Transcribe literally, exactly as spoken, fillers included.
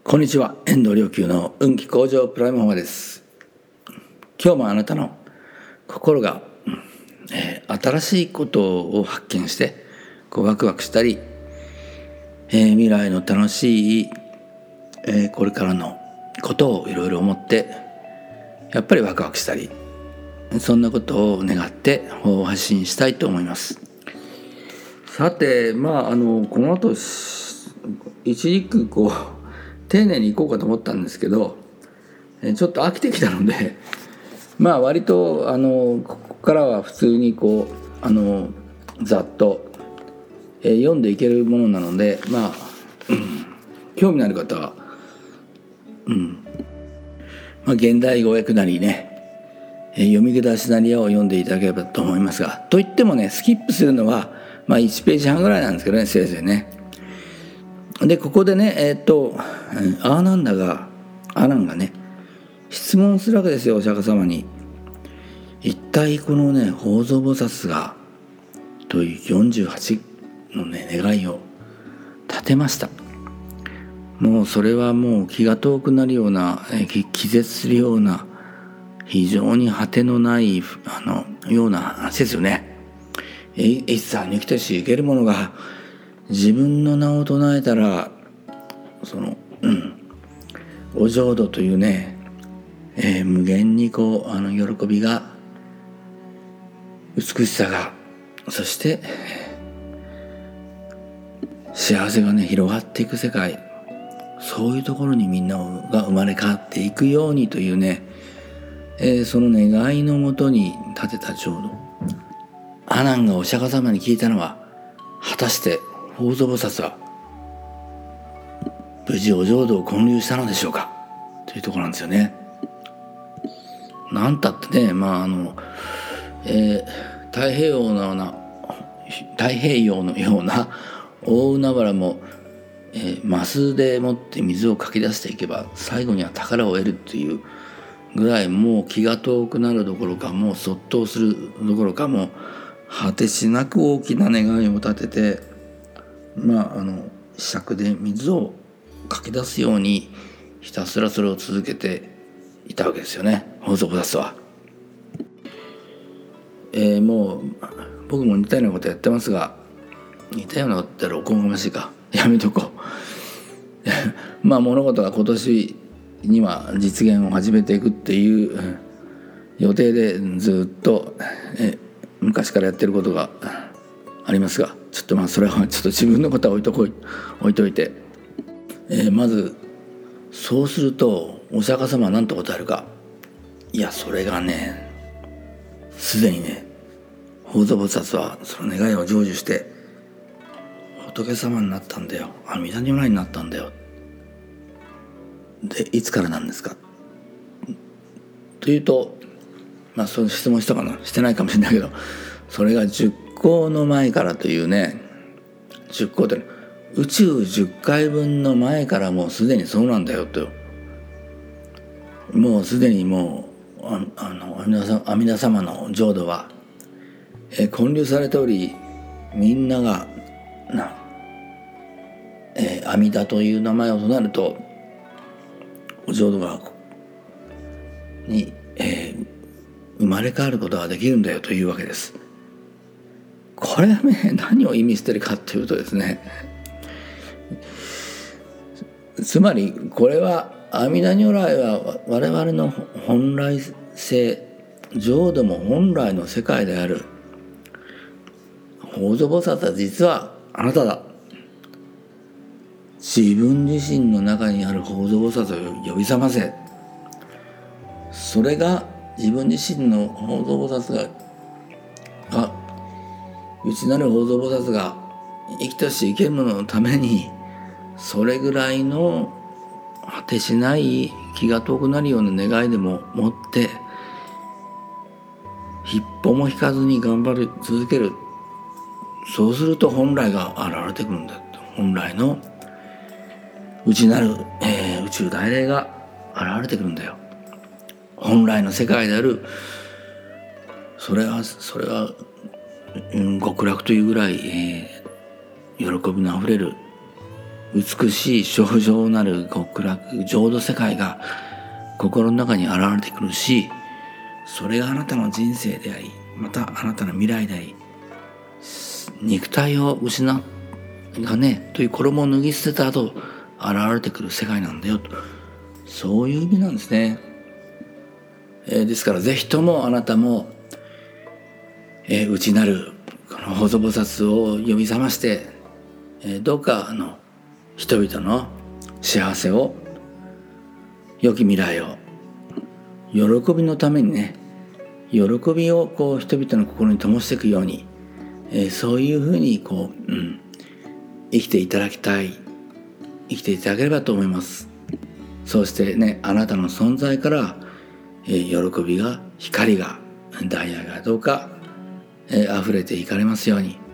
こんにちは、遠藤良久の運気向上プライムフォーマです。今日もあなたの心が、えー、新しいことを発見してこうワクワクしたり、えー、未来の楽しい、えー、これからのことをいろいろ思ってやっぱりワクワクしたり、そんなことを願って発信したいと思います。さて、まああのこの後一軸こう丁寧に行こうかと思ったんですけど、ちょっと飽きてきたので、まあ割とあのここからは普通にこうあのざっと、えー、読んでいけるものなので、まあ、うん、興味のある方は、うんまあ、現代語訳なりね、えー、読み下しなりを読んでいただければと思いますが、といってもねスキップするのは、まあ、いちページはんぐらいなんですけどね、せいぜいね。でここでねえー、っとアーナンダがアナンがね質問するわけですよ、お釈迦様に。一体このね法蔵菩薩がというよんじゅうはちのね願いを立てました。もうそれはもう気が遠くなるような、えー、気絶するような非常に果てのないあのような話ですよね。一切抜きとし生けるものが自分の名を唱えたらその、うん、お浄土というね、えー、無限にこうあの喜びが美しさがそして幸せがね広がっていく世界、そういうところにみんなが生まれ変わっていくようにというね、えー、その願いのもとに立てた浄土。阿難がお釈迦様に聞いたのは、果たして法蔵菩薩は無事お浄土を建立したのでしょうかというところなんですよね。なんたってね、まああの、えー、太平洋のような太平洋のような大海原も、えー、マスでもって水をかき出していけば最後には宝を得るというぐらい、もう気が遠くなるどころか、もう卒倒するどころか、もう果てしなく大きな願いを立てて、まああの尺で水をかき出すようにひたすらそれを続けていたわけですよね、法蔵菩薩は。えー、もう僕も似たようなことやってますが、似たようなことやったらおこがましいか、やめとこうまあ物事が今年には実現を始めていくっていう予定でずっと、えー、昔からやってることがありますが、ちょっとまあそれはちょっと自分のことは置いとこい置いといて、えー、まずそうするとお釈迦様は何と答えるか。いやそれがね、すでにね法蔵菩薩はその願いを成就して仏様になったんだよ、阿弥陀如来になったんだよ。でいつからなんですかというと、まあその質問したかな、してないかもしれないけど、それが十光の前からというね、十光って宇宙じゅっかいぶんの前からもうすでにそうなんだよと。もうすでにもうああの阿弥陀様の浄土は、えー、建立されており、みんながな、えー、阿弥陀という名前を唱えるとお浄土がに、えー、生まれ変わることができるんだよというわけです。これはね何を意味してるかというとですね、つまりこれは阿弥陀如来は我々の本来性、浄土も本来の世界である。法蔵菩薩は実はあなただ。自分自身の中にある法蔵菩薩を呼び覚ませ。それが自分自身の法蔵菩薩がが内なる法蔵菩薩が生きとし生けるもののために、それぐらいの果てしない気が遠くなるような願いでも持って一歩も引かずに頑張り続ける。そうすると本来が現れてくるんだ。本来の内なる、えー、宇宙大霊が現れてくるんだよ。本来の世界である、それはそれは、うん、極楽というぐらい、えー、喜びのあふれる美しい清浄なる極楽浄土世界が心の中に現れてくるし、それがあなたの人生であり、またあなたの未来であり、肉体を失っがねという衣を脱ぎ捨てた後現れてくる世界なんだよと、そういう意味なんですね。えー、ですからぜひともあなたも、えー、内なるこの法蔵菩薩を呼び覚まして、えー、どうかあの人々の幸せを、良き未来を、喜びのためにね、喜びをこう人々の心に灯していくように、えー、そういうふうにこう、うん、生きていただきたい、生きていただければと思います。そうしてね、あなたの存在から、えー、喜びが、光が、ダイヤがどうか、えー、溢れていかれますように。